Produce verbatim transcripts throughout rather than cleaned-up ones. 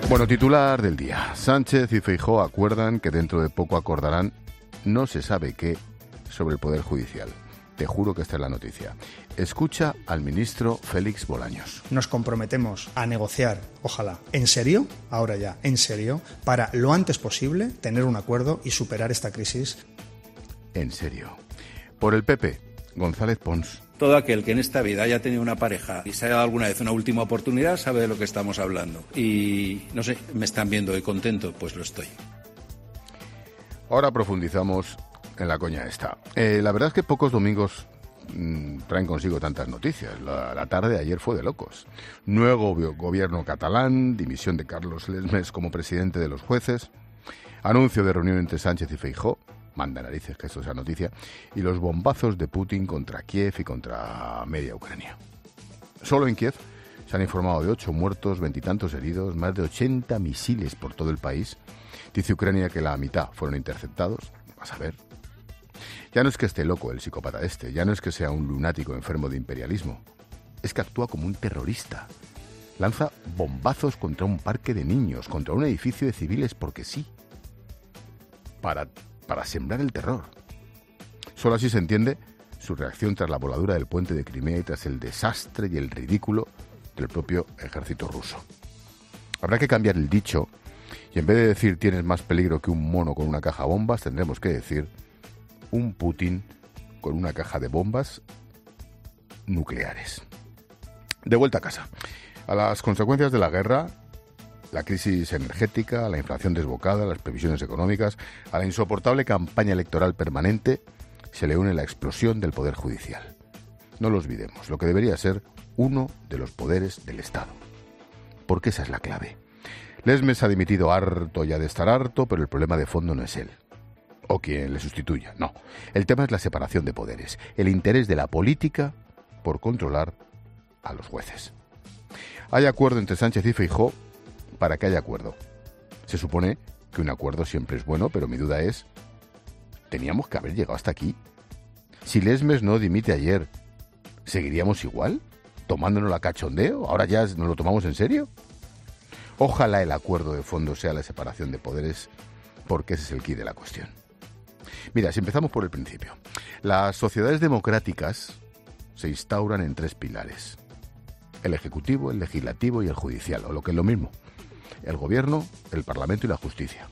Bueno, titular del día. Sánchez y Feijóo acuerdan que dentro de poco acordarán no se sabe qué sobre el Poder Judicial. Te juro que esta es la noticia. Escucha al ministro Félix Bolaños. Nos comprometemos a negociar, ojalá, en serio, ahora ya, en serio, para lo antes posible tener un acuerdo y superar esta crisis. En serio. Por el P P, González Pons. Todo aquel que en esta vida haya tenido una pareja y se haya dado alguna vez una última oportunidad sabe de lo que estamos hablando. Y, no sé, me están viendo hoy contento, pues lo estoy. Ahora profundizamos en la coña esta. Eh, la verdad es que pocos domingos mmm, traen consigo tantas noticias. La, la tarde de ayer fue de locos. Nuevo gobierno catalán, dimisión de Carlos Lesmes como presidente de los jueces, anuncio de reunión entre Sánchez y Feijóo, manda narices que esto sea noticia, y los bombazos de Putin contra Kiev y contra media Ucrania. Solo en Kiev se han informado de ocho muertos, veintitantos heridos, más de ochenta misiles por todo el país. Dice Ucrania que la mitad fueron interceptados. Vas a ver. Ya no es que esté loco el psicópata este, ya no es que sea un lunático enfermo de imperialismo. Es que actúa como un terrorista. Lanza bombazos contra un parque de niños, contra un edificio de civiles porque sí. Para... para sembrar el terror. Solo así se entiende su reacción tras la voladura del puente de Crimea y tras el desastre y el ridículo del propio ejército ruso. Habrá que cambiar el dicho y en vez de decir tienes más peligro que un mono con una caja de bombas, tendremos que decir un Putin con una caja de bombas nucleares. De vuelta a casa. A las consecuencias de la guerra, la crisis energética, la inflación desbocada, las previsiones económicas, a la insoportable campaña electoral permanente, se le une la explosión del Poder Judicial. No lo olvidemos, lo que debería ser uno de los poderes del Estado. Porque esa es la clave. Lesmes ha dimitido harto ya de estar harto, pero el problema de fondo no es él. O quien le sustituya, no. El tema es la separación de poderes, el interés de la política por controlar a los jueces. Hay acuerdo entre Sánchez y Feijóo para que haya acuerdo. Se supone que un acuerdo siempre es bueno, pero mi duda es, ¿teníamos que haber llegado hasta aquí? Si Lesmes no dimite ayer, ¿seguiríamos igual? ¿Tomándonos la cachondeo? ¿Ahora ya nos lo tomamos en serio? Ojalá el acuerdo de fondo sea la separación de poderes, porque ese es el quid de la cuestión. Mira, si empezamos por el principio. Las sociedades democráticas se instauran en tres pilares. El ejecutivo, el legislativo y el judicial, o lo que es lo mismo. El gobierno, el parlamento y la justicia.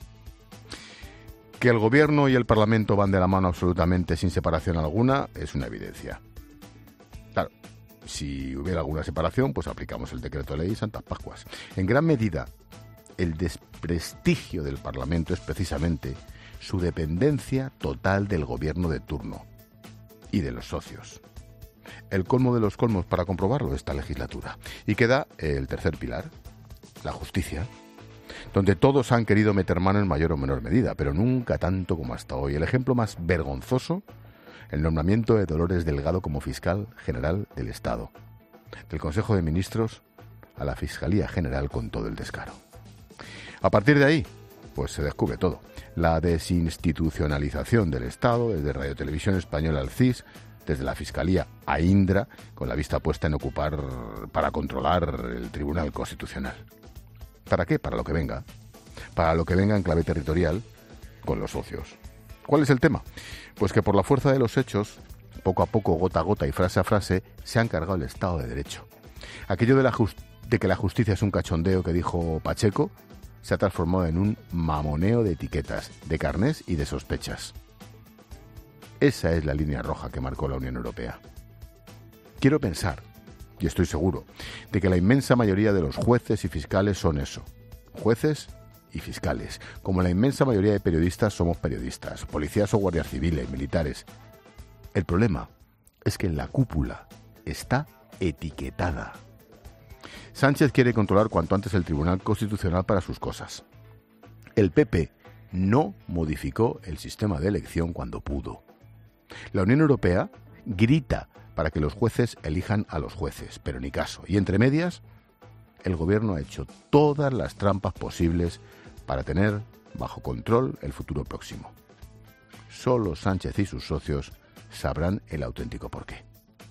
Que el gobierno y el parlamento van de la mano absolutamente sin separación alguna es una evidencia. Claro, si hubiera alguna separación, pues aplicamos el decreto de ley y Santas Pascuas. En gran medida, el desprestigio del parlamento es precisamente su dependencia total del gobierno de turno y de los socios. El colmo de los colmos para comprobarlo esta legislatura. Y queda el tercer pilar, la justicia, donde todos han querido meter mano en mayor o menor medida, pero nunca tanto como hasta hoy. El ejemplo más vergonzoso, el nombramiento de Dolores Delgado como fiscal general del Estado, del Consejo de Ministros a la Fiscalía General con todo el descaro. A partir de ahí, pues se descubre todo. La desinstitucionalización del Estado, desde Radio Televisión Española al C I S, desde la Fiscalía a Indra, con la vista puesta en ocupar para controlar el Tribunal Constitucional. ¿Para qué? Para lo que venga. Para lo que venga en clave territorial con los socios. ¿Cuál es el tema? Pues que por la fuerza de los hechos, poco a poco, gota a gota y frase a frase, se han cargado el Estado de Derecho. Aquello de, la just- de que la justicia es un cachondeo que dijo Pacheco, se ha transformado en un mamoneo de etiquetas, de carnés y de sospechas. Esa es la línea roja que marcó la Unión Europea. Quiero pensar, y estoy seguro, de que la inmensa mayoría de los jueces y fiscales son eso, jueces y fiscales, como la inmensa mayoría de periodistas somos periodistas, policías o guardias civiles, militares. El problema es que la cúpula está etiquetada. Sánchez quiere controlar cuanto antes el Tribunal Constitucional para sus cosas. El P P no modificó el sistema de elección cuando pudo. La Unión Europea grita para que los jueces elijan a los jueces, pero ni caso. Y entre medias, el gobierno ha hecho todas las trampas posibles para tener bajo control el futuro próximo. Solo Sánchez y sus socios sabrán el auténtico porqué.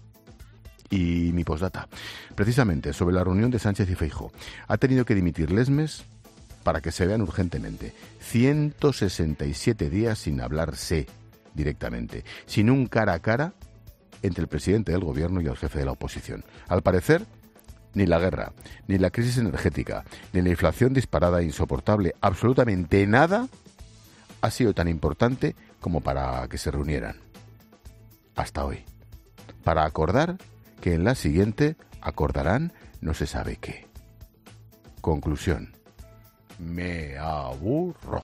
Y mi postdata, precisamente sobre la reunión de Sánchez y Feijóo. ¿Ha tenido que dimitir Lesmes para que se vean urgentemente. ciento sesenta y siete días sin hablarse directamente, sin un cara a cara entre el presidente del gobierno y el jefe de la oposición. Al parecer, ni la guerra, ni la crisis energética, ni la inflación disparada e insoportable, absolutamente nada ha sido tan importante como para que se reunieran. Hasta hoy. Para acordar que en la siguiente acordarán no se sabe qué. Conclusión. Me aburro.